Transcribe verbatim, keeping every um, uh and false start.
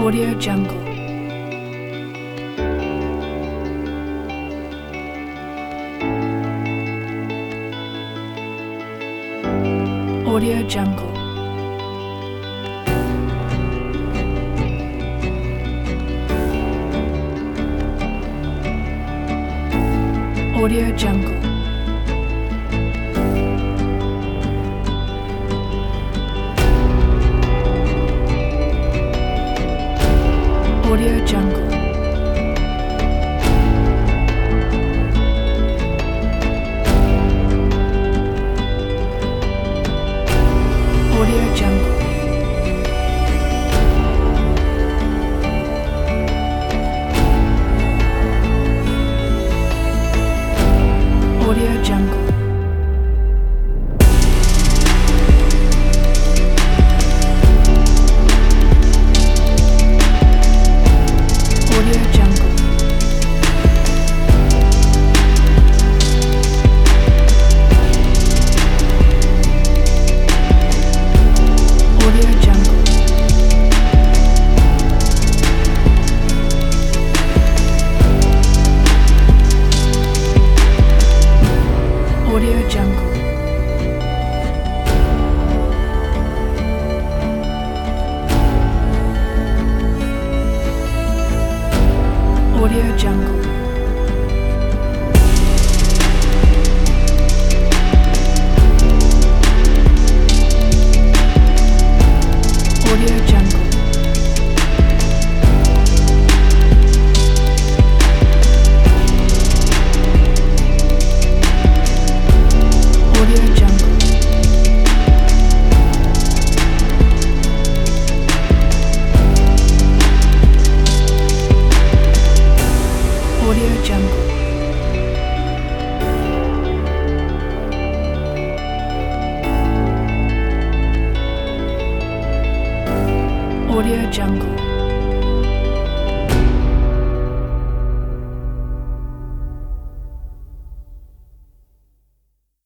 Audio Jungle. Audio Jungle. Audio Jungle. Audio Jungle. Audio Jungle. Audio Jungle. Audio Jungle. Audio Jungle. Audio Jungle. Audio Jungle. Audio Jungle. Audio Jungle. Audio Jungle. Audio Jungle.